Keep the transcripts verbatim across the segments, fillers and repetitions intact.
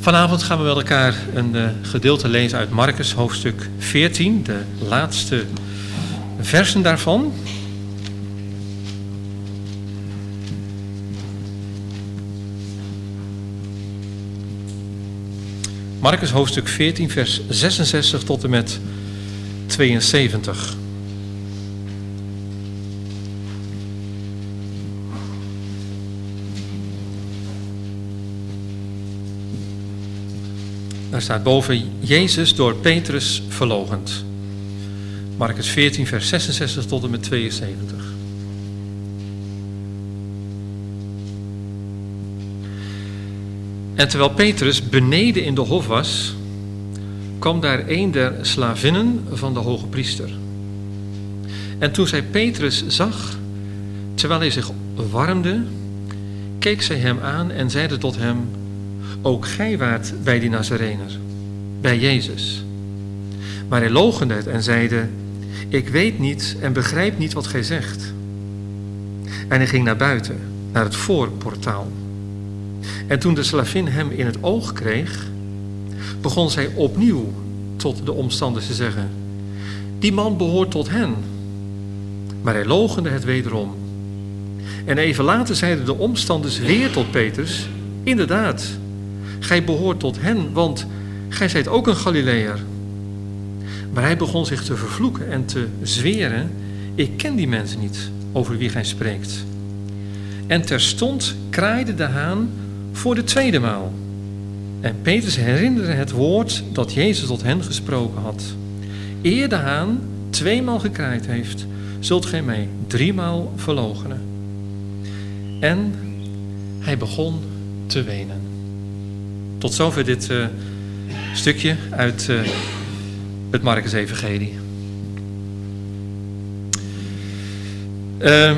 Vanavond gaan we met elkaar een uh, gedeelte lezen uit Marcus, hoofdstuk veertien, de laatste versen daarvan. Marcus, hoofdstuk veertien, vers zesenzestig tot en met tweeënzeventig. Daar staat boven: Jezus door Petrus verloochend. Marcus veertien, vers zesenzestig tot en met tweeënzeventig. En terwijl Petrus beneden in de hof was, kwam daar een der slavinnen van de hoge priester. En toen zij Petrus zag, terwijl hij zich warmde, keek zij hem aan en zeide tot hem: ook gij waart bij die Nazarener, bij Jezus. Maar hij loochende het en zeide: ik weet niet en begrijp niet wat gij zegt. En hij ging naar buiten, naar het voorportaal. En toen de slavin hem in het oog kreeg, begon zij opnieuw tot de omstanders te zeggen: die man behoort tot hen. Maar hij loochende het wederom. En even later zeiden de omstanders weer tot Petrus: inderdaad, gij behoort tot hen, want gij zijt ook een Galileër. Maar hij begon zich te vervloeken en te zweren: ik ken die mensen niet over wie gij spreekt. En terstond kraaide de haan voor de tweede maal. En Petrus herinnerde het woord dat Jezus tot hen gesproken had: eer de haan tweemaal gekraaid heeft, zult gij mij driemaal verloochenen. En hij begon te wenen. Tot zover dit uh, stukje uit uh, het Marcus-evangelie. Uh,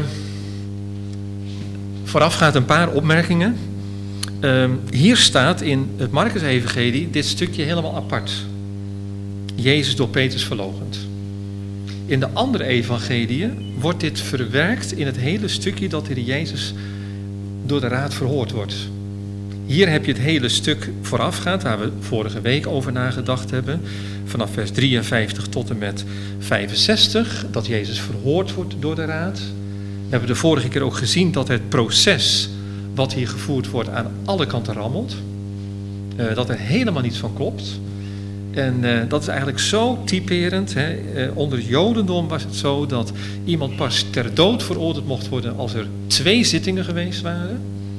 voorafgaand een paar opmerkingen. Uh, hier staat in het Marcus-evangelie dit stukje helemaal apart. Jezus door Petrus verloochend. In de andere evangeliën wordt dit verwerkt in het hele stukje dat de Heer Jezus door de raad verhoord wordt. Hier heb je het hele stuk voorafgaand, waar we vorige week over nagedacht hebben. Vanaf vers drieënvijftig tot en met vijfenzestig, dat Jezus verhoord wordt door de raad. We hebben de vorige keer ook gezien dat het proces wat hier gevoerd wordt aan alle kanten rammelt. Uh, dat er helemaal niets van klopt. En uh, dat is eigenlijk zo typerend. Hè. Uh, onder het Jodendom was het zo dat iemand pas ter dood veroordeeld mocht worden als er twee zittingen geweest waren.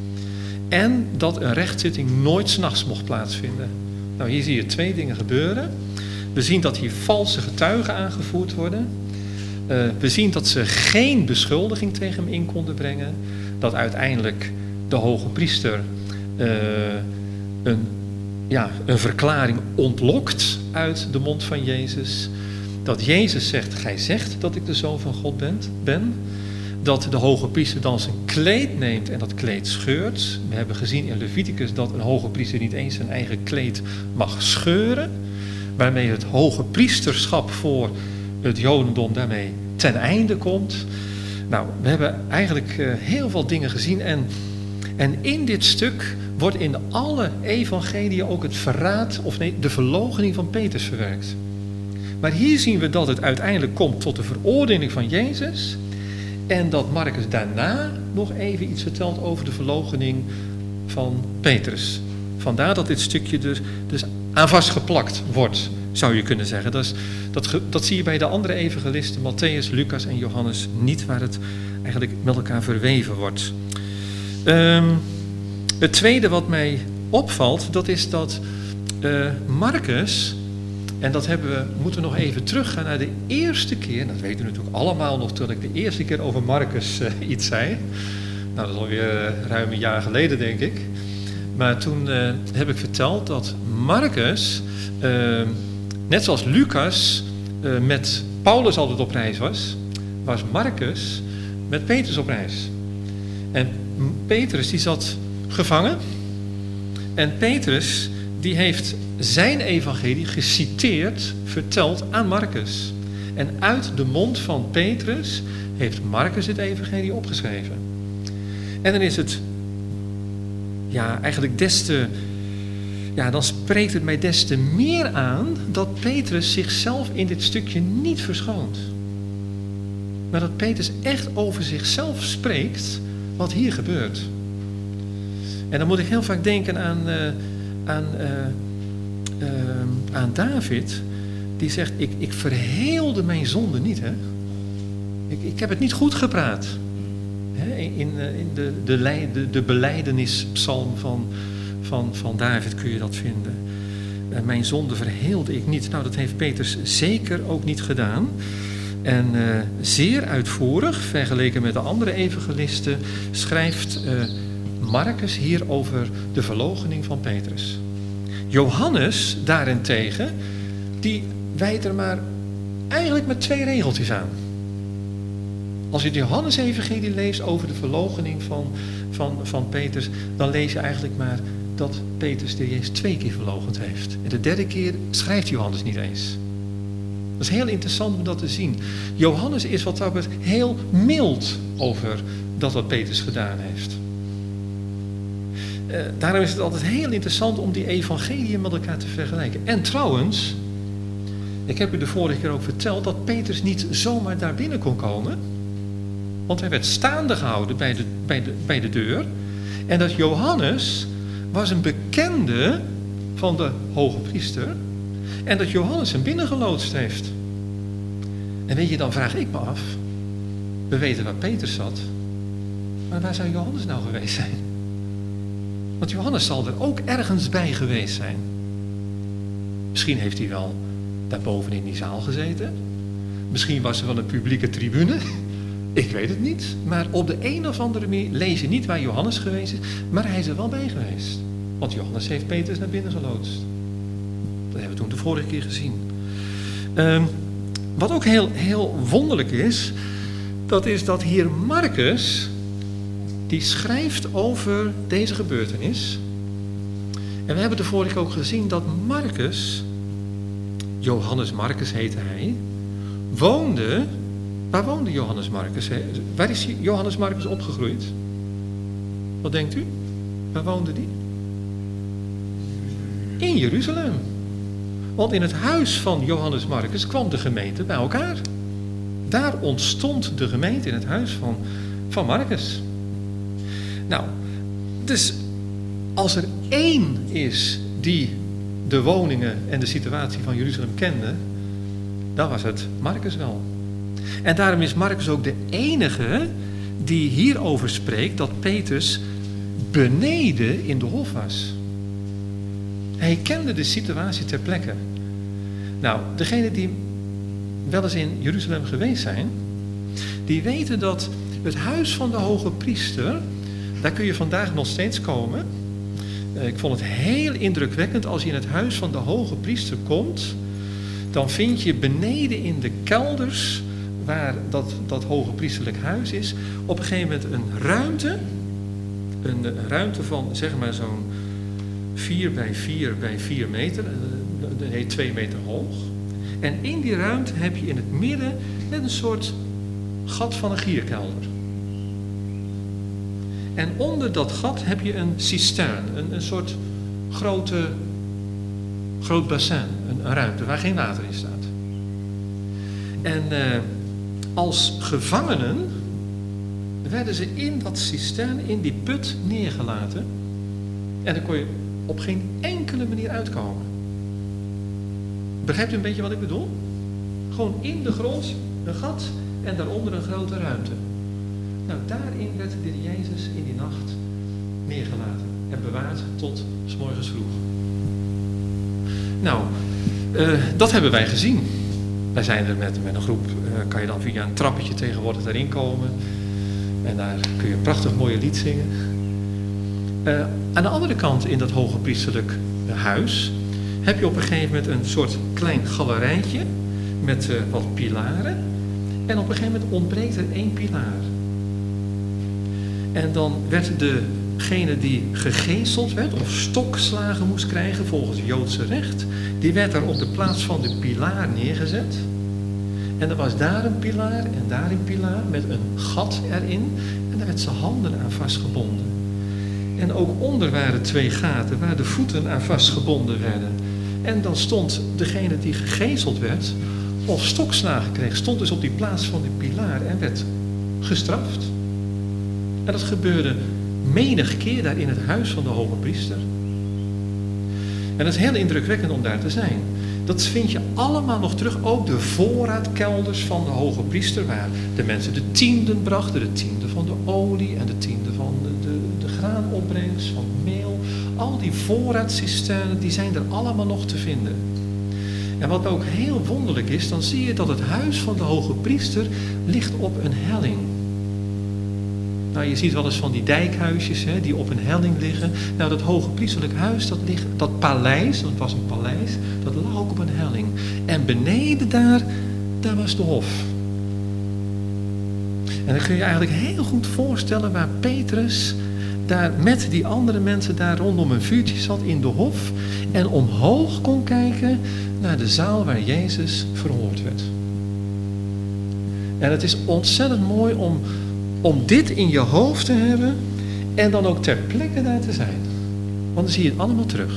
En dat een rechtszitting nooit 's nachts mocht plaatsvinden. Nou, hier zie je twee dingen gebeuren. We zien dat hier valse getuigen aangevoerd worden. Uh, we zien dat ze geen beschuldiging tegen hem in konden brengen. Dat uiteindelijk de hoge priester uh, een, ja, een verklaring ontlokt uit de mond van Jezus. Dat Jezus zegt: gij zegt dat ik de Zoon van God ben. ben. Dat de hoge priester dan zijn kleed neemt en dat kleed scheurt. We hebben gezien in Leviticus dat een hoge priester niet eens zijn eigen kleed mag scheuren. Waarmee het hoge priesterschap voor het Jodendom daarmee ten einde komt. Nou, we hebben eigenlijk uh, heel veel dingen gezien. En, en in dit stuk wordt in alle evangeliën ook het verraad, of nee, de verloochening van Petrus verwerkt. Maar hier zien we dat het uiteindelijk komt tot de veroordeling van Jezus. En dat Marcus daarna nog even iets vertelt over de verloochening van Petrus. Vandaar dat dit stukje dus, dus aan vastgeplakt wordt, zou je kunnen zeggen. Dat, is, dat, dat zie je bij de andere evangelisten, Matthäus, Lucas en Johannes niet, waar het eigenlijk met elkaar verweven wordt. Um, het tweede wat mij opvalt, dat is dat uh, Marcus, en dat hebben we, moeten we nog even teruggaan naar de eerste keer. Dat weten we natuurlijk allemaal nog toen ik de eerste keer over Marcus uh, iets zei. Nou, dat is alweer uh, ruim een jaar geleden, denk ik. Maar toen uh, heb ik verteld dat Marcus, uh, net zoals Lucas uh, met Paulus altijd op reis was, was Marcus met Petrus op reis. En Petrus die zat gevangen. En Petrus die heeft zijn evangelie geciteerd, verteld aan Marcus. En uit de mond van Petrus heeft Marcus het evangelie opgeschreven. En dan is het ja, eigenlijk des te ja, dan spreekt het mij des te meer aan dat Petrus zichzelf in dit stukje niet verschoont. Maar dat Petrus echt over zichzelf spreekt wat hier gebeurt. En dan moet ik heel vaak denken aan, uh, aan, uh, uh, aan David, die zegt, ik, ik verheelde mijn zonde niet. Hè? Ik, ik heb het niet goed gepraat. Hè? In, in de, de, de, de belijdennispsalm van, van, van David kun je dat vinden. Uh, mijn zonde verheelde ik niet. Nou, dat heeft Petrus zeker ook niet gedaan. En uh, zeer uitvoerig, vergeleken met de andere evangelisten, schrijft uh, Marcus hier over de verloochening van Petrus. Johannes daarentegen, die wijdt er maar eigenlijk met twee regeltjes aan. Als je de Johannes-evangelie leest over de verloochening van, van, van Petrus, dan lees je eigenlijk maar dat Petrus de Jezus twee keer verloochend heeft. En de derde keer schrijft Johannes niet eens. Dat is heel interessant om dat te zien. Johannes is wat dat betreft heel mild over dat wat Petrus gedaan heeft. Uh, daarom is het altijd heel interessant om die evangeliën met elkaar te vergelijken. En trouwens, ik heb u de vorige keer ook verteld dat Petrus niet zomaar daar binnen kon komen. Want hij werd staande gehouden bij de, bij de, bij de deur. En dat Johannes was een bekende van de hoge priester. En dat Johannes hem binnengeloodst heeft. En weet je, dan vraag ik me af. We weten waar Petrus zat. Maar waar zou Johannes nou geweest zijn? Want Johannes zal er ook ergens bij geweest zijn. Misschien heeft hij wel daarboven in die zaal gezeten. Misschien was er wel een publieke tribune. Ik weet het niet. Maar op de een of andere manier lees je niet waar Johannes geweest is. Maar hij is er wel bij geweest. Want Johannes heeft Petrus naar binnen geloodst. Dat hebben we toen de vorige keer gezien. Um, wat ook heel, heel wonderlijk is, dat is dat hier Marcus, die schrijft over deze gebeurtenis. En we hebben de vorige keer ook gezien dat Marcus, Johannes Marcus heette hij, woonde, waar woonde Johannes Marcus? Waar is Johannes Marcus opgegroeid? Wat denkt u? Waar woonde die? In Jeruzalem. Want in het huis van Johannes Marcus kwam de gemeente bij elkaar. Daar ontstond de gemeente in het huis van, van Marcus. Nou, dus als er één is die de woningen en de situatie van Jeruzalem kende, dan was het Marcus wel. En daarom is Marcus ook de enige die hierover spreekt dat Petrus beneden in de hof was. Hij kende de situatie ter plekke. Nou, degenen die wel eens in Jeruzalem geweest zijn, die weten dat het huis van de hoge priester, daar kun je vandaag nog steeds komen. Ik vond het heel indrukwekkend als je in het huis van de hoge priester komt, dan vind je beneden in de kelders, waar dat, dat hoge priesterlijk huis is, op een gegeven moment een ruimte, een, een ruimte van zeg maar zo'n vier bij vier bij vier meter, nee, twee meter hoog. En in die ruimte heb je in het midden net een soort gat van een gierkelder. En onder dat gat heb je een cistern, een, een soort grote, groot bassin, een, een ruimte waar geen water in staat. En uh, als gevangenen werden ze in dat cistern, in die put neergelaten. En dan kon je op geen enkele manier uitkomen. Begrijpt u een beetje wat ik bedoel? Gewoon in de grond een gat en daaronder een grote ruimte. Nou, daarin werd de Jezus in die nacht neergelaten en bewaard tot 's morgens vroeg. Nou, uh, dat hebben wij gezien. Wij zijn er met, met een groep, uh, kan je dan via een trappetje tegenwoordig daarin komen. En daar kun je een prachtig mooie lied zingen. Uh, aan de andere kant in dat hoge priesterlijk huis heb je op een gegeven moment een soort klein galerijtje met uh, wat pilaren. En op een gegeven moment ontbreekt er één pilaar. En dan werd degene die gegezeld werd of stokslagen moest krijgen volgens het Joodse recht, die werd daar op de plaats van de pilaar neergezet. En er was daar een pilaar en daar een pilaar met een gat erin en daar werd zijn handen aan vastgebonden. En ook onder waren twee gaten waar de voeten aan vastgebonden werden. En dan stond degene die gegezeld werd, of stokslagen kreeg, stond dus op die plaats van de pilaar en werd gestraft. En dat gebeurde menig keer daar in het huis van de hoge priester. En dat is heel indrukwekkend om daar te zijn. Dat vind je allemaal nog terug. Ook de voorraadkelders van de hoge priester, waar de mensen de tienden brachten. De tiende van de olie en de tiende van de, de, de graanopbrengst, van meel. Al die voorraadcisternen, die zijn er allemaal nog te vinden. En wat ook heel wonderlijk is, dan zie je dat het huis van de hoge priester ligt op een helling. Nou, je ziet wel eens van die dijkhuisjes, hè, die op een helling liggen. Nou, dat hoge priesterlijk huis, dat, ligt, dat paleis, dat was een paleis, dat lag ook op een helling. En beneden daar, daar was de hof. En dan kun je je eigenlijk heel goed voorstellen waar Petrus daar met die andere mensen daar rondom een vuurtje zat in de hof en omhoog kon kijken naar de zaal waar Jezus verhoord werd. En het is ontzettend mooi om, om dit in je hoofd te hebben en dan ook ter plekke daar te zijn. Want dan zie je het allemaal terug.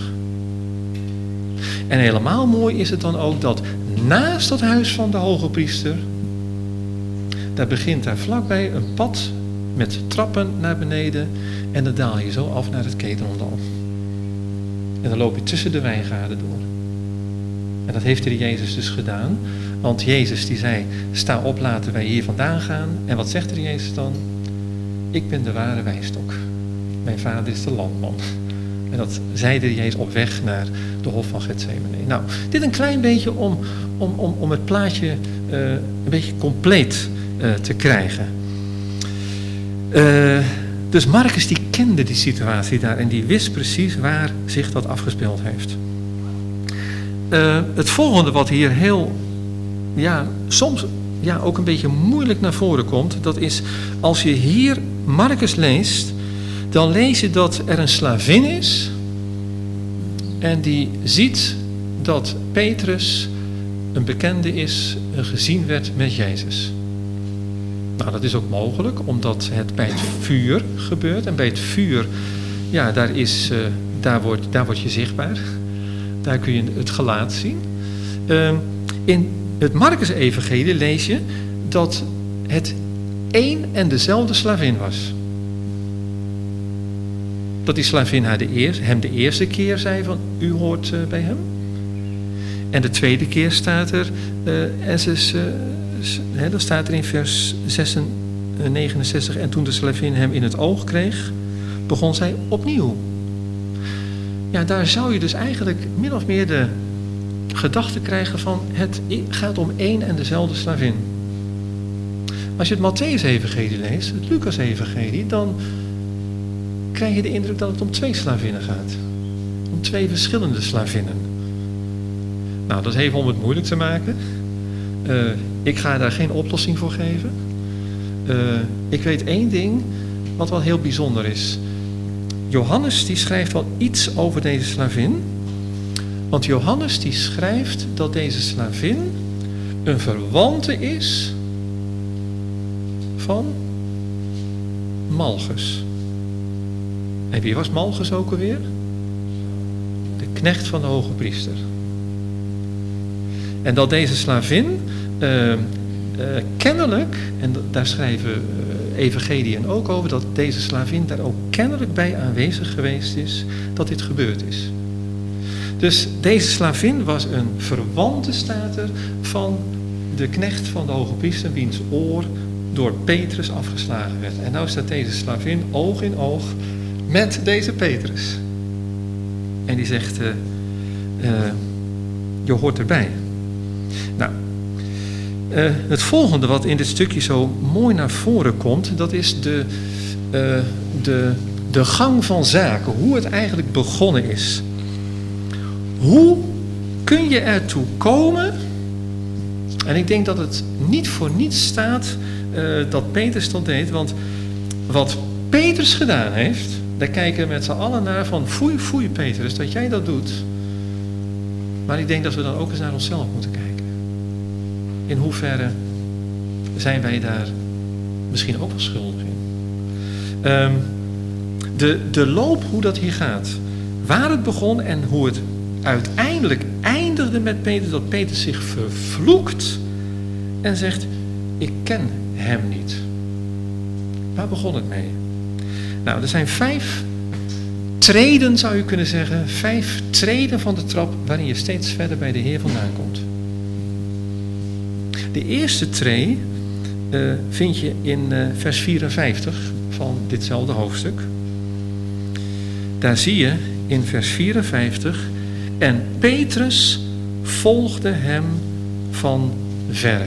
En helemaal mooi is het dan ook dat naast dat huis van de hoge priester, daar begint daar vlakbij een pad met trappen naar beneden en dan daal je zo af naar het Kedrondal. En dan loop je tussen de wijngaarden door. En dat heeft de Jezus dus gedaan. Want Jezus die zei, sta op, laten wij hier vandaan gaan. En wat zegt de Jezus dan? Ik ben de ware wijnstok. Mijn vader is de landman. En dat zei de Jezus op weg naar de hof van Getsemane. Nou, dit een klein beetje om, om, om, om het plaatje uh, een beetje compleet uh, te krijgen. Uh, dus Marcus die kende die situatie daar en die wist precies waar zich dat afgespeeld heeft. Uh, het volgende wat hier heel, ja, soms ja, ook een beetje moeilijk naar voren komt, dat is als je hier Marcus leest, dan lees je dat er een slavin is en die ziet dat Petrus een bekende is, gezien werd met Jezus. Nou, dat is ook mogelijk, omdat het bij het vuur gebeurt. En bij het vuur, ja, daar, is, uh, daar, wordt, daar word je zichtbaar. Daar kun je het gelaat zien. Uh, in het Marcus-evangelie lees je dat het één en dezelfde slavin was. Dat die slavin haar de eer, hem de eerste keer zei van, u hoort uh, bij hem. En de tweede keer staat er, uh, en ze... Uh, He, dan staat er in vers negenenzestig, en toen de slavin hem in het oog kreeg, begon zij opnieuw. Ja, daar zou je dus eigenlijk min of meer de gedachte krijgen van, het gaat om één en dezelfde slavin. Als je het Mattheüs-evangelie leest, het Lucas-evangelie, dan krijg je de indruk dat het om twee slavinnen gaat. Om twee verschillende slavinnen. Nou, dat is even om het moeilijk te maken. Uh, ik ga daar geen oplossing voor geven. Uh, ik weet één ding wat wel heel bijzonder is. Johannes die schrijft wel iets over deze slavin. Want Johannes die schrijft dat deze slavin een verwante is van Malchus. En wie was Malchus ook alweer? De knecht van de hoge priester. En dat deze slavin uh, uh, kennelijk, en daar schrijven uh, evangeliën ook over, dat deze slavin daar ook kennelijk bij aanwezig geweest is dat dit gebeurd is. Dus deze slavin was een verwante, staat er, van de knecht van de hoge priester, wiens oor door Petrus afgeslagen werd. En nou staat deze slavin oog in oog met deze Petrus. En die zegt, uh, uh, je hoort erbij. Nou, uh, het volgende wat in dit stukje zo mooi naar voren komt, dat is de, uh, de, de gang van zaken, hoe het eigenlijk begonnen is. Hoe kun je ertoe komen, en ik denk dat het niet voor niets staat uh, dat Petrus dat deed, want wat Petrus gedaan heeft, daar kijken we met z'n allen naar van, foei, foei Petrus, dat jij dat doet. Maar ik denk dat we dan ook eens naar onszelf moeten kijken. In hoeverre zijn wij daar misschien ook wel schuldig in? Um, de, de loop hoe dat hier gaat. Waar het begon en hoe het uiteindelijk eindigde met Petrus. Dat Petrus zich vervloekt en zegt, ik ken hem niet. Waar begon het mee? Nou, er zijn vijf treden, zou je kunnen zeggen. Vijf treden van de trap waarin je steeds verder bij de Heer vandaan komt. De eerste tree uh, vind je in uh, vers vierenvijftig van ditzelfde hoofdstuk. Daar zie je in vers vierenvijftig... En Petrus volgde hem van verre.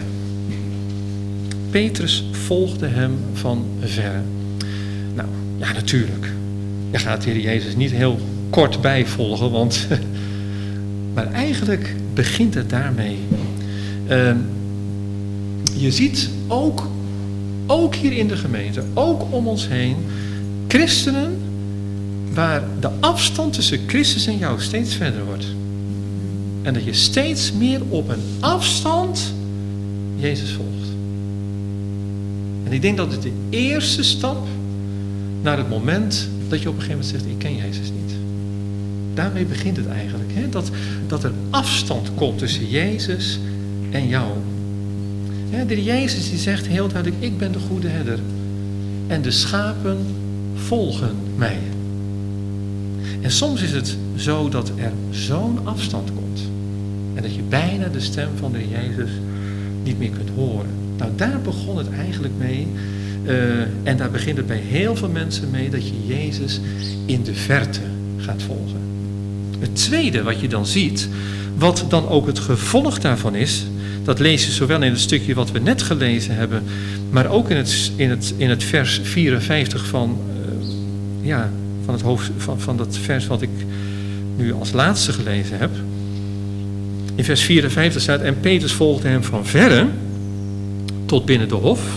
Petrus volgde hem van verre. Nou, ja natuurlijk. Je gaat de Heer Jezus niet heel kort bijvolgen, want... maar eigenlijk begint het daarmee. Uh, je ziet ook, ook hier in de gemeente, ook om ons heen, christenen waar de afstand tussen Christus en jou steeds verder wordt. En dat je steeds meer op een afstand Jezus volgt. En ik denk dat het de eerste stap naar het moment dat je op een gegeven moment zegt, ik ken Jezus niet. Daarmee begint het eigenlijk. Hè? Dat, dat er afstand komt tussen Jezus en jou. Hè, de Jezus die zegt heel duidelijk, ik ben de goede herder. En de schapen volgen mij. En soms is het zo dat er zo'n afstand komt. En dat je bijna de stem van de Jezus niet meer kunt horen. Nou, daar begon het eigenlijk mee. Uh, en daar begint het bij heel veel mensen mee dat je Jezus in de verte gaat volgen. Het tweede wat je dan ziet, wat dan ook het gevolg daarvan is, dat lees je zowel in het stukje wat we net gelezen hebben, maar ook in het, in het, in het vers vierenvijftig van, uh, ja, van, het hoofd, van, van dat vers wat ik nu als laatste gelezen heb. In vers vierenvijftig staat, en Petrus volgde hem van verre tot binnen de hof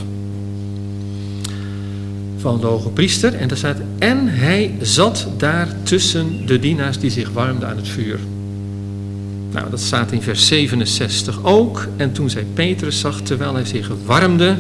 van de hoge priester. En daar staat, en hij zat daar tussen de dienaars die zich warmden aan het vuur. Nou, dat staat in vers zevenenzestig ook. En toen zij Petrus zag, terwijl hij zich warmde.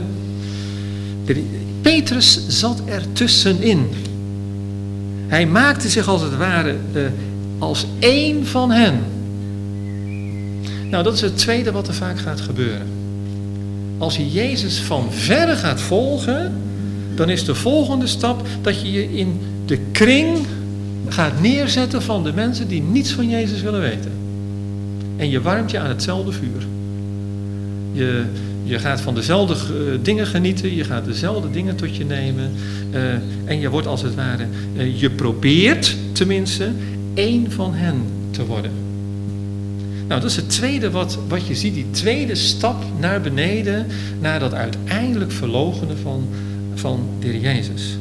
Petrus zat er tussenin. Hij maakte zich als het ware uh, als één van hen. Nou, dat is het tweede wat er vaak gaat gebeuren. Als je Jezus van verre gaat volgen, dan is de volgende stap dat je je in de kring gaat neerzetten van de mensen die niets van Jezus willen weten. En je warmt je aan hetzelfde vuur. Je, je gaat van dezelfde uh, dingen genieten, je gaat dezelfde dingen tot je nemen. Uh, en je wordt als het ware, uh, je probeert tenminste één van hen te worden. Nou, dat is het tweede wat, wat je ziet, die tweede stap naar beneden, naar dat uiteindelijk verloochenen van, van de Heer Jezus.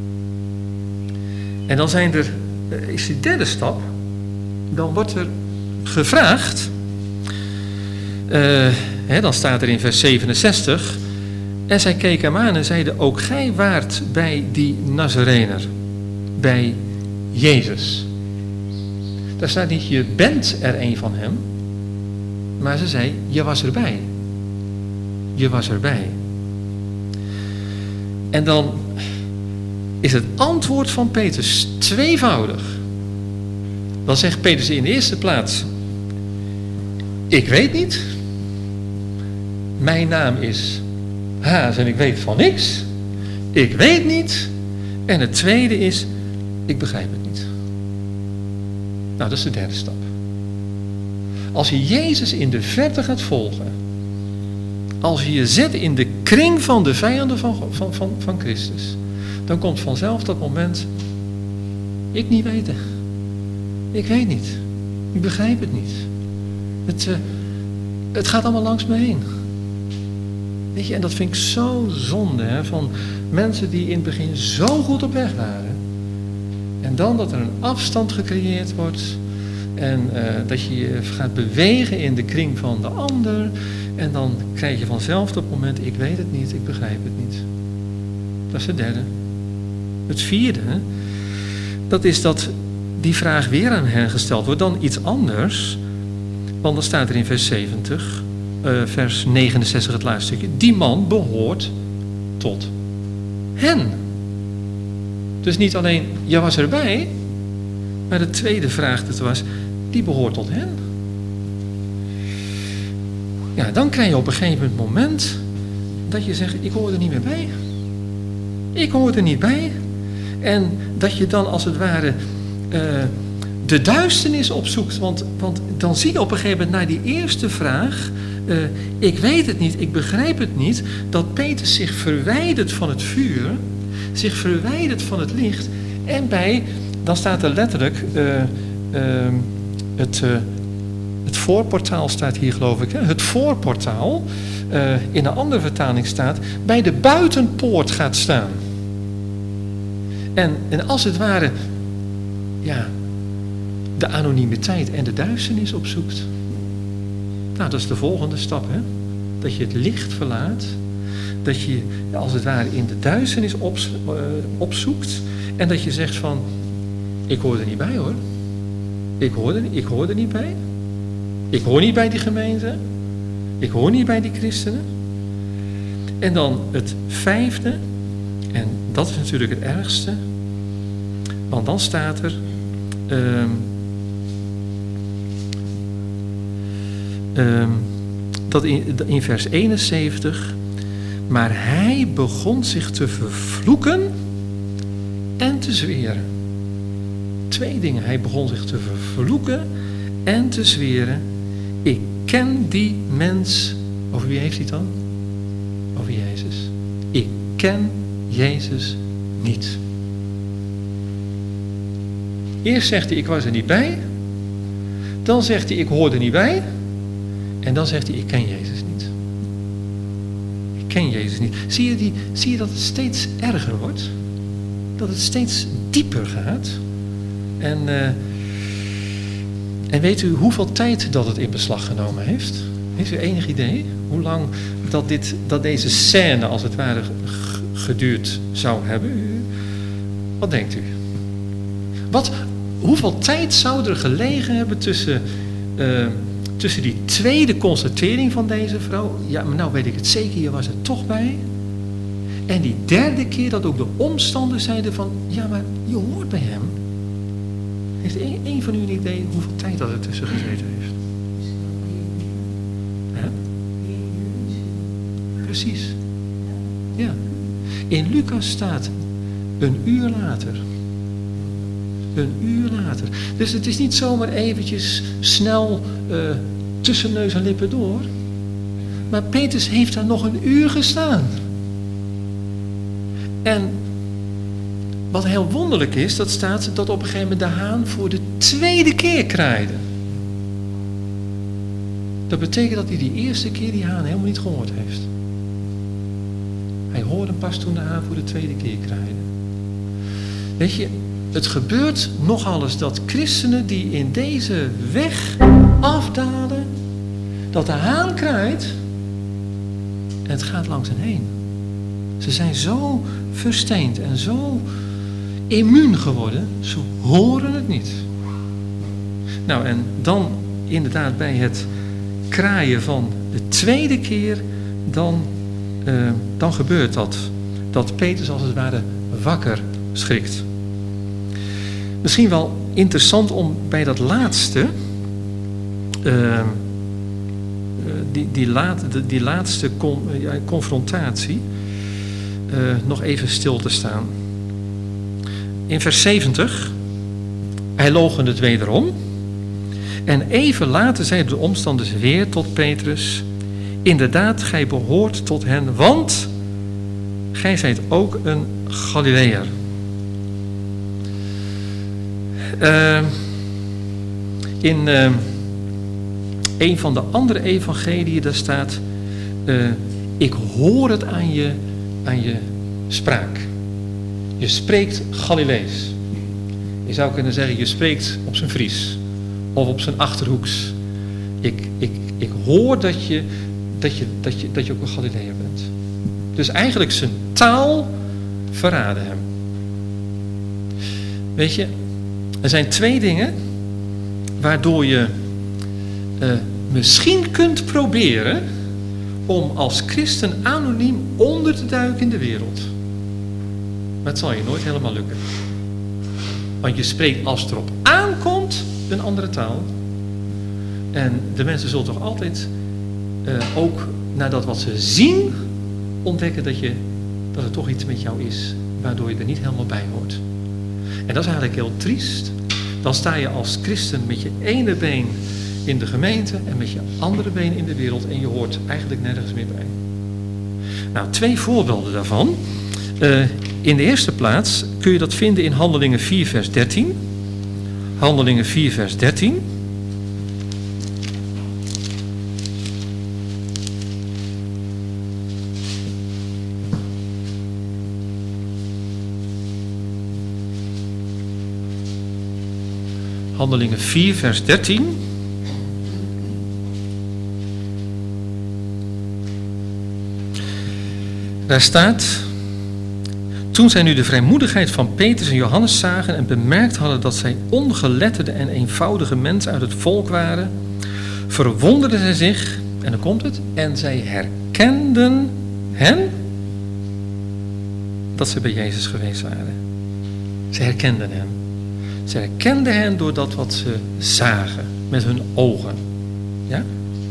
En dan zijn er, is die derde stap, dan wordt er gevraagd, uh, hè, dan staat er in vers zevenenzestig, en zij keken hem aan en zeiden, ook gij waart bij die Nazarener, bij Jezus. Daar staat niet, je bent er een van hem, maar ze zei, je was erbij. Je was erbij. En dan is het antwoord van Petrus tweevoudig. Dan zegt Petrus in de eerste plaats, ik weet niet. Mijn naam is Haas en ik weet van niks. Ik weet niet. En het tweede is, ik begrijp het niet. Nou, dat is de derde stap. Als je Jezus in de verte gaat volgen, als je je zet in de kring van de vijanden van, van, van, van Christus, dan komt vanzelf dat moment, ik niet weten. Ik weet niet. Ik begrijp het niet. Het, uh, het gaat allemaal langs me heen. Weet je, en dat vind ik zo zonde, hè, van mensen die in het begin zo goed op weg waren. En dan dat er een afstand gecreëerd wordt. En uh, dat je je gaat bewegen in de kring van de ander. En dan krijg je vanzelf dat moment, ik weet het niet, ik begrijp het niet. Dat is het derde. Het vierde, dat is dat die vraag weer aan hen gesteld wordt, dan iets anders. Want dan staat er in vers zeventig, uh, vers negenenzestig het laatste stukje. Die man behoort tot hen. Dus niet alleen, jij was erbij, maar de tweede vraag dat was, die behoort tot hen. Ja, dan krijg je op een gegeven moment dat je zegt, ik hoor er niet meer bij. Ik hoor er niet bij. En dat je dan als het ware uh, de duisternis opzoekt. Want, want dan zie je op een gegeven moment naar die eerste vraag, uh, ik weet het niet, ik begrijp het niet, dat Petrus zich verwijdert van het vuur, zich verwijdert van het licht. En bij, dan staat er letterlijk, uh, uh, het, uh, het voorportaal staat hier geloof ik, hè? Het voorportaal, uh, in een andere vertaling staat, bij de buitenpoort gaat staan. En, en als het ware, ja, de anonimiteit en de duisternis opzoekt. Nou, dat is de volgende stap, hè. Dat je het licht verlaat. Dat je, als het ware, in de duisternis op, uh, opzoekt. En dat je zegt van, ik hoor er niet bij hoor. Ik hoor er, ik hoor er niet bij. Ik hoor niet bij die gemeente. Ik hoor niet bij die christenen. En dan het vijfde. En dat is natuurlijk het ergste. Want dan staat er... Um, um, dat in, in vers eenenzeventig... Maar hij begon zich te vervloeken en te zweren. Twee dingen. Hij begon zich te vervloeken en te zweren. Ik ken die mens... Over wie heeft hij het dan? Over Jezus. Ik ken Jezus niet. Eerst zegt hij, ik was er niet bij. Dan zegt hij, ik hoorde niet bij. En dan zegt hij, ik ken Jezus niet. Ik ken Jezus niet. Zie je, die, zie je dat het steeds erger wordt? Dat het steeds dieper gaat? En, uh, en weet u hoeveel tijd dat het in beslag genomen heeft? Heeft u enig idee hoe lang dat, dit, dat deze scène als het ware geduurd zou hebben? Wat denkt u? Wat, hoeveel tijd zou er gelegen hebben tussen, uh, tussen die tweede constatering van deze vrouw? Ja, maar nou weet ik het zeker, je was er toch bij. En die derde keer dat ook de omstanders zeiden van, ja maar je hoort bij hem. Heeft een, een van u een idee hoeveel tijd dat er tussen gezeten heeft? Huh? Precies. Ja. In Lucas staat een uur later. Een uur later. Dus het is niet zomaar eventjes snel uh, tussen neus en lippen door. Maar Petrus heeft daar nog een uur gestaan. En wat heel wonderlijk is, dat staat dat op een gegeven moment de haan voor de tweede keer kraaide. Dat betekent dat hij die eerste keer die haan helemaal niet gehoord heeft. Hij hoorde hem pas toen de haan voor de tweede keer kraaide. Weet je, het gebeurt nogal eens dat christenen die in deze weg afdalen, dat de haan kraait en het gaat langs hen heen. Ze zijn zo versteend en zo immuun geworden, ze horen het niet. Nou, en dan inderdaad bij het kraaien van de tweede keer, dan, uh, dan gebeurt dat. Dat Petrus als het ware wakker schrikt. Misschien wel interessant om bij dat laatste, uh, die, die, laat, die laatste con, ja, confrontatie, uh, nog even stil te staan. In vers zeventig, hij loochende het wederom. En even later zeiden de omstanders weer tot Petrus, inderdaad, gij behoort tot hen, want gij zijt ook een Galileër. Uh, in uh, een van de andere evangeliën, daar staat, uh, ik hoor het aan je, aan je spraak. Je spreekt Galilees. Je zou kunnen zeggen, je spreekt op zijn Fries. Of op zijn Achterhoeks. Ik, ik, ik hoor dat je, dat, je, dat, je, dat je ook een Galileër bent. Dus eigenlijk zijn taal verraadde hem. Weet je, er zijn twee dingen waardoor je uh, misschien kunt proberen om als christen anoniem onder te duiken in de wereld. Maar het zal je nooit helemaal lukken. Want je spreekt als het erop aankomt een andere taal. En de mensen zullen toch altijd uh, ook nadat wat ze zien ontdekken dat, je, dat er toch iets met jou is. Waardoor je er niet helemaal bij hoort. En dat is eigenlijk heel triest. Dan sta je als christen met je ene been in de gemeente en met je andere been in de wereld en je hoort eigenlijk nergens meer bij. Nou, twee voorbeelden daarvan. Uh, in de eerste plaats kun je dat vinden in Handelingen vier vers dertien. Handelingen vier vers dertien. Handelingen vier vers dertien. Daar staat: toen zij nu de vrijmoedigheid van Petrus en Johannes zagen en bemerkt hadden dat zij ongeletterde en eenvoudige mensen uit het volk waren, verwonderden zij zich, en dan komt het, en zij herkenden hen dat ze bij Jezus geweest waren. Ze herkenden hem. Ze herkenden hen door dat wat ze zagen met hun ogen. Ja?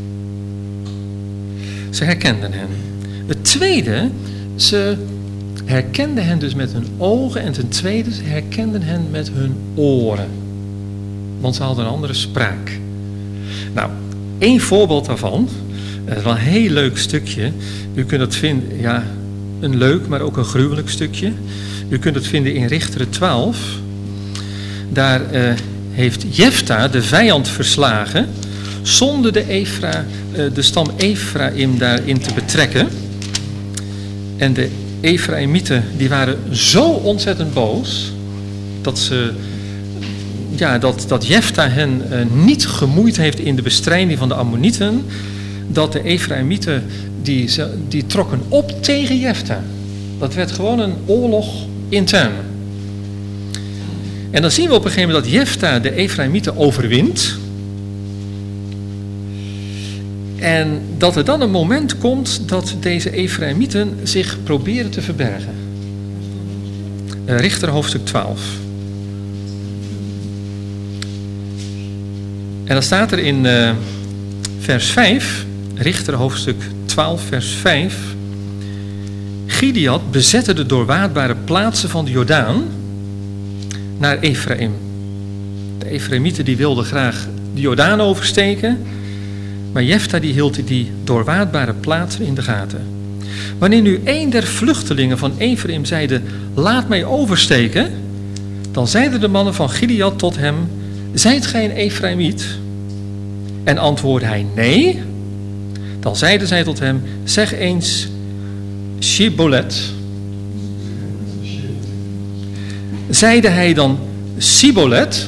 Ze herkenden hen. Het tweede, ze herkenden hen dus met hun ogen en ten tweede, ze herkenden hen met hun oren. Want ze hadden een andere spraak. Nou, één voorbeeld daarvan, dat is wel een heel leuk stukje. U kunt het vinden, ja, een leuk, maar ook een gruwelijk stukje. U kunt het vinden in Richteren twaalf. Daar uh, heeft Jefta de vijand verslagen zonder de, Efra, uh, de stam Efraïm daarin te betrekken. En de Efraïmieten die waren zo ontzettend boos dat, ze, ja, dat, dat Jefta hen uh, niet gemoeid heeft in de bestrijding van de Ammonieten, dat de Efraïmieten die, die trokken op tegen Jefta. Dat werd gewoon een oorlog intern. En dan zien we op een gegeven moment dat Jefta de Efraïmieten overwint. En dat er dan een moment komt dat deze Efraïmieten zich proberen te verbergen. Uh, Richter hoofdstuk twaalf. En dan staat er in uh, vers vijf, Richter hoofdstuk twaalf vers vijf. Gidead bezette de doorwaadbare plaatsen van de Jordaan naar Efraïm. De Efraïmieten die wilden graag de Jordaan oversteken, maar Jefta die hield die doorwaadbare plaatsen in de gaten. Wanneer nu een der vluchtelingen van Efraïm zeide, laat mij oversteken, dan zeiden de mannen van Gidead tot hem, zijt gij een Efraïmiet? En antwoordde hij, nee. Dan zeiden zij tot hem, zeg eens Shibbolet. Zeide hij dan Sibolet,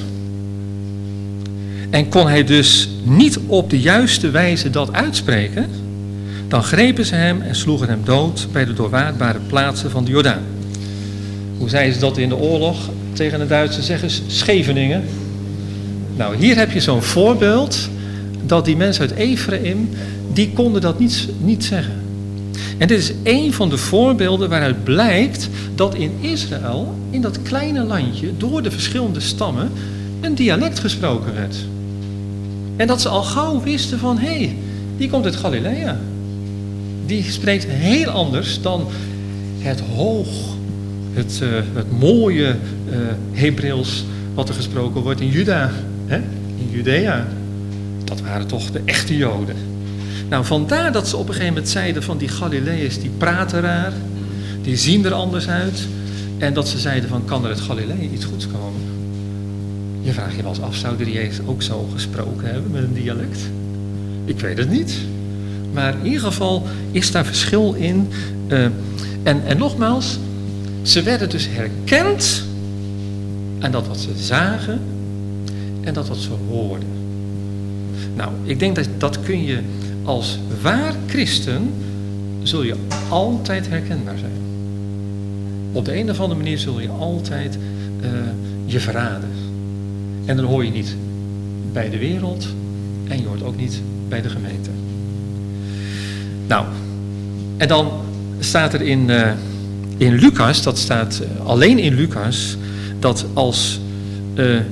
en kon hij dus niet op de juiste wijze dat uitspreken, dan grepen ze hem en sloegen hem dood bij de doorwaadbare plaatsen van de Jordaan. Hoe zeiden ze dat in de oorlog tegen de Duitsers? Zeggen ze Scheveningen. Nou, hier heb je zo'n voorbeeld dat die mensen uit Efraïm, die konden dat niet, niet zeggen. En dit is één van de voorbeelden waaruit blijkt dat in Israël, in dat kleine landje, door de verschillende stammen, een dialect gesproken werd. En dat ze al gauw wisten van, hé, hey, die komt uit Galilea. Die spreekt heel anders dan het hoog, het, uh, het mooie uh, Hebreeuws wat er gesproken wordt in Juda, hè? In Judea. Dat waren toch de echte Joden. Nou, vandaar dat ze op een gegeven moment zeiden van die Galileërs, die praten raar, die zien er anders uit. En dat ze zeiden van, kan er uit Galilea iets goeds komen? Je vraagt je wel eens af, zouden die Jezus ook zo gesproken hebben met een dialect? Ik weet het niet. Maar in ieder geval is daar verschil in. Uh, en, en nogmaals, ze werden dus herkend aan dat wat ze zagen en dat wat ze hoorden. Nou, ik denk dat dat kun je als waar christen, zul je altijd herkenbaar zijn. Op de een of andere manier zul je altijd uh, je verraden. En dan hoor je niet bij de wereld en je hoort ook niet bij de gemeente. Nou, en dan staat er in, uh, in Lucas, dat staat uh, alleen in Lucas, dat als uh, uh,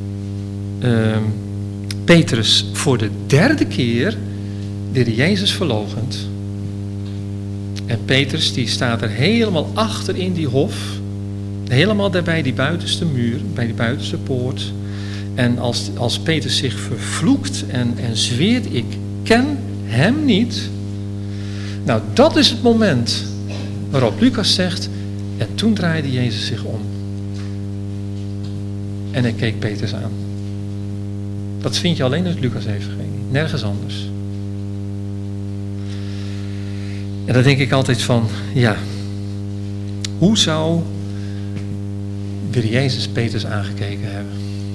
Petrus voor de derde keer de Heer Jezus verloochent. En Petrus die staat er helemaal achter in die hof, helemaal daar bij die buitenste muur, bij die buitenste poort. En als, als Petrus zich vervloekt en, en zweert, ik ken hem niet. Nou, dat is het moment waarop Lucas zegt, en toen draaide Jezus zich om. En hij keek Petrus aan. Dat vind je alleen in het Lucas-evangelie, nergens anders. En dan denk ik altijd van, ja, hoe zou de Heer Jezus Petrus aangekeken hebben?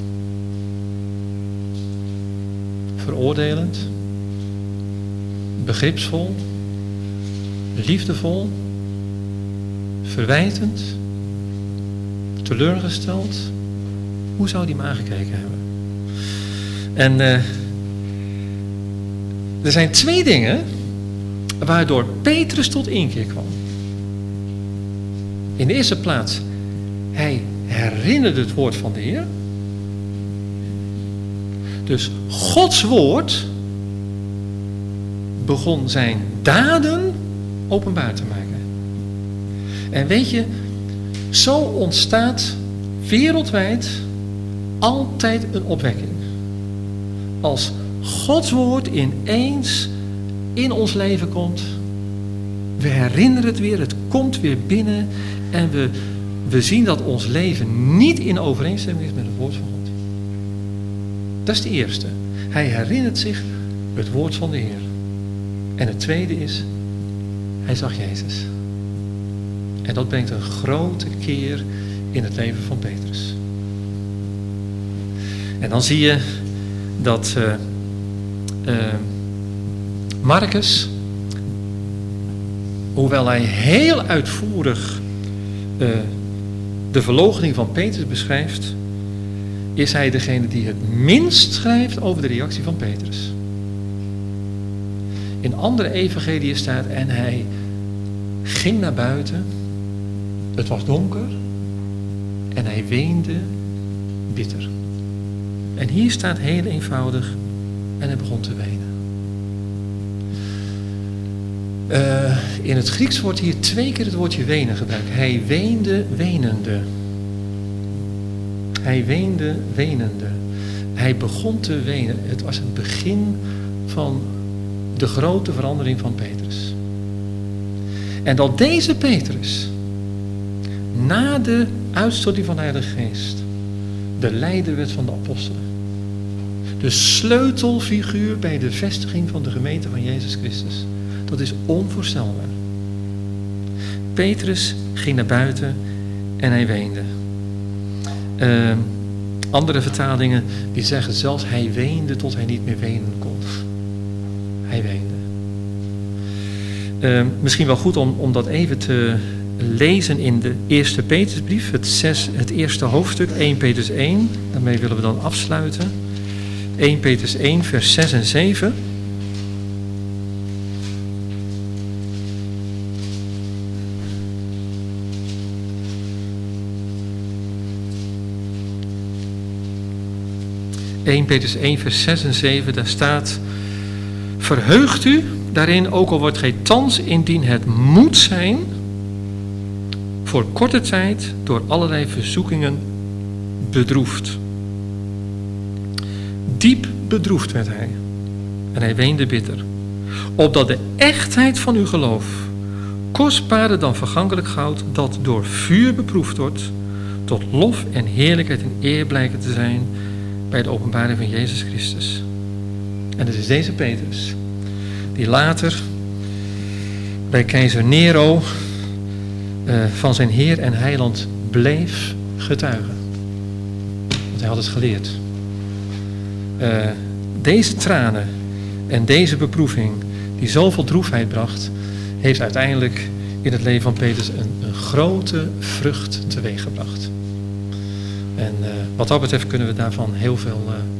Veroordelend, begripsvol, liefdevol, verwijtend, teleurgesteld. Hoe zou hij hem aangekeken hebben? En uh, er zijn twee dingen waardoor Petrus tot inkeer kwam. In de eerste plaats, hij herinnerde het woord van de Heer. Dus Gods woord begon zijn daden openbaar te maken. En weet je, zo ontstaat wereldwijd altijd een opwekking. Als Gods woord ineens in ons leven komt, we herinneren het weer, het komt weer binnen en we, we zien dat ons leven niet in overeenstemming is met het woord van God. Dat is de eerste. Hij herinnert zich het woord van de Heer. En het tweede is, hij zag Jezus. En dat brengt een grote keer in het leven van Petrus. En dan zie je dat uh, uh, Marcus, hoewel hij heel uitvoerig uh, de verloochening van Petrus beschrijft, is hij degene die het minst schrijft over de reactie van Petrus. In andere evangeliën staat, en hij ging naar buiten, het was donker, en hij weende bitter. En hier staat heel eenvoudig, en hij begon te wenen. Uh, in het Grieks wordt hier twee keer het woordje wenen gebruikt. Hij weende wenende. Hij weende wenende. Hij begon te wenen. Het was het begin van de grote verandering van Petrus. En dat deze Petrus, na de uitstorting van de Heilige Geest, de leider werd van de apostelen. De sleutelfiguur bij de vestiging van de gemeente van Jezus Christus. Dat is onvoorstelbaar. Petrus ging naar buiten en hij weende. Uh, andere vertalingen die zeggen zelfs hij weende tot hij niet meer wenen kon. Hij weende. Uh, misschien wel goed om, om dat even te lezen in de eerste Petrusbrief, het, zes, het eerste hoofdstuk, eerste Petrus één. Daarmee willen we dan afsluiten. eerste Petrus één, vers zes en zeven. eerste Petrus één, vers zes en zeven, daar staat: verheugt u daarin, ook al wordt gij thans, indien het moet zijn, voor korte tijd door allerlei verzoekingen bedroefd. Diep bedroefd werd hij, en hij weende bitter, opdat de echtheid van uw geloof, kostbaarder dan vergankelijk goud, dat door vuur beproefd wordt, tot lof en heerlijkheid en eer blijken te zijn bij de openbaring van Jezus Christus. En het is deze Petrus die later bij keizer Nero uh, van zijn Heer en Heiland bleef getuigen. Want hij had het geleerd. Uh, deze tranen en deze beproeving die zoveel droefheid bracht, heeft uiteindelijk in het leven van Petrus een, een grote vrucht teweeggebracht. En uh, wat dat betreft kunnen we daarvan heel veel uh,